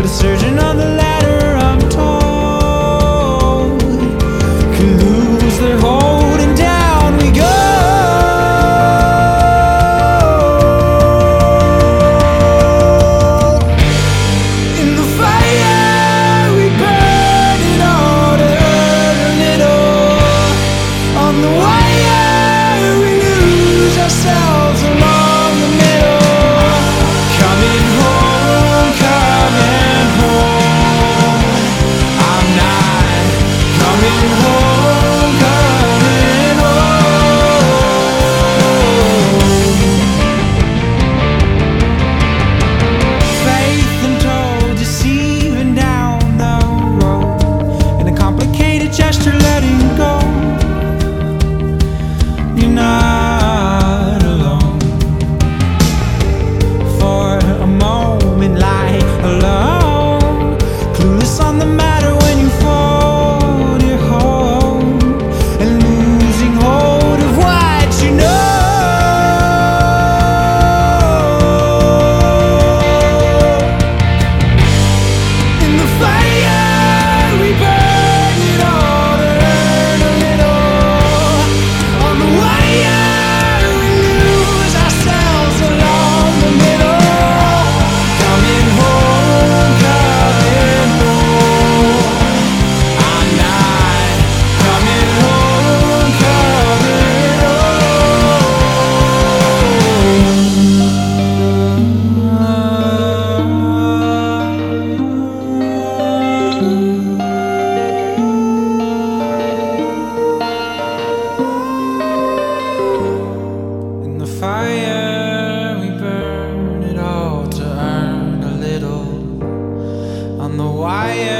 a surgeon on the ladder, I'm told, can lose their hold and down we go. In the fire we burn it all to earn a little. On the wire we lose ourselves along the middle. Coming home, coming home. I'm not coming home, coming home. Faith untold, deceiving down the road. In a complicated gesture, letting go. You're not alone. For a moment, lie alone, clueless on the matter when you fold your home and losing hold of what you know. In the fire we burn it all to earn a little. On the wire we lose ourselves along the middle. Coming home, coming home. I'm not coming home, coming home. In the fire we burn it all to earn a little. On the wire